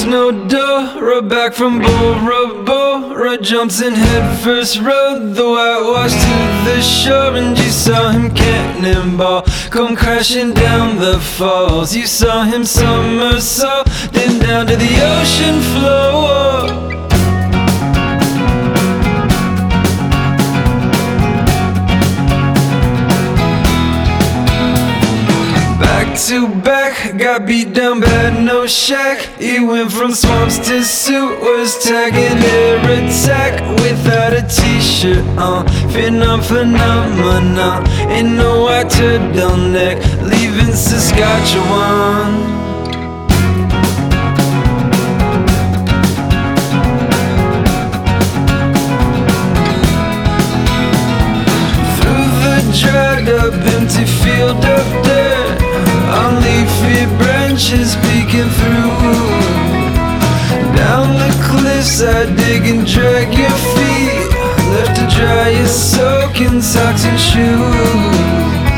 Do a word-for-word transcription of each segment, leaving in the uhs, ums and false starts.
Snowdora back from Bora Bora, jumps in head first, rode the whitewash to the shore, and you saw him cannonball come crashing down the falls. You saw him somersaulting down to the ocean floor. Back to back, got beat down bad, no shack. He went from swamps to sewers, tagging air attack without a t-shirt on. Phenom phenomenon, ain't no white turtleneck, leaving Saskatchewan. Dried up empty field of dirt, on leafy branches peeking through. Down the cliffs I dig and drag your feet, left to dry your soaking socks and shoes.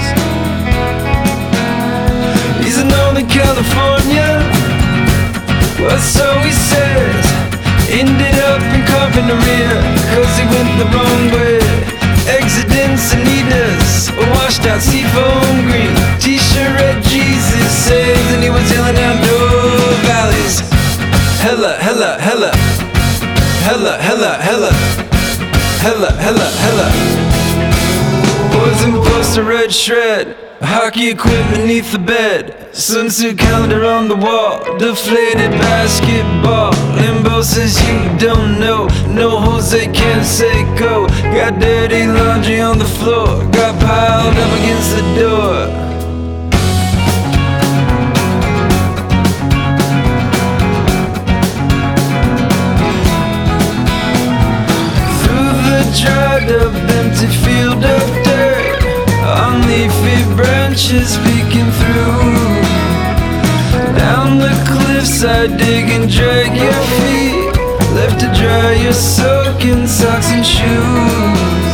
He's in Northern California, well so he says. Ended up in Carpinteria, cause he went the wrong way. Exiting Sanitas, a washed out seafoam green t-shirt read Jesus saves, and he was yelling out no valleys. Hella, hella, hella, hella, hella, hella, hella, hella, hella. Boys in poster red shred, hockey equipment beneath the bed, swimsuit calendar on the wall, deflated basketball. Limbo says you don't know, no Jose can't say go. Got dirty laundry on the floor, got piled up against the door. Dried up empty field of dirt, on leafy branches peeking through. Down the cliffs I dig and drag your feet, left to dry your soaking socks and shoes.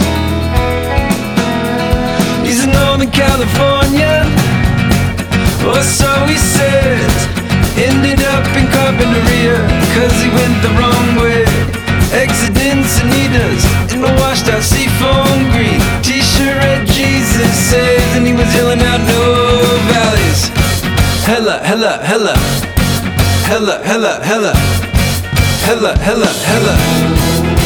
He's in Northern California, or so he says. Ended up in Carpinteria, cause he went the wrong way. Exiting Sanitas in a washed out seafoam green t-shirt read Jesus saves, and he was yelling out no valleys. Hella, hella, hella, hella, hella, hella, hella, hella, hella.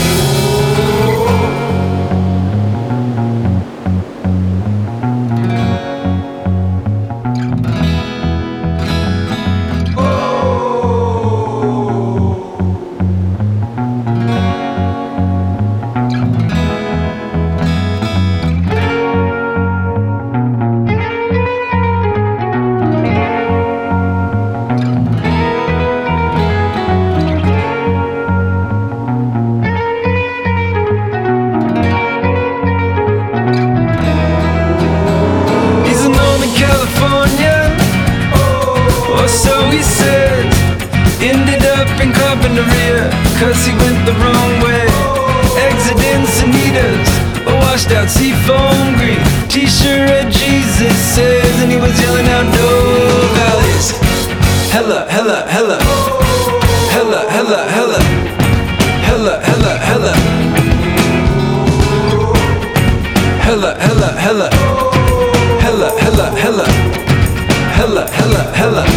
So he said, ended up in Carpinteria, cause he went the wrong way. Exiting Sanitas, a washed out seafoam green t-shirt read Jesus saves, and he was yelling out no valleys. Hella, hella, hella, hella, hella, hella, hella, hella, hella, hella, hella, hella, hella, hella, hella, hella, hella, hella.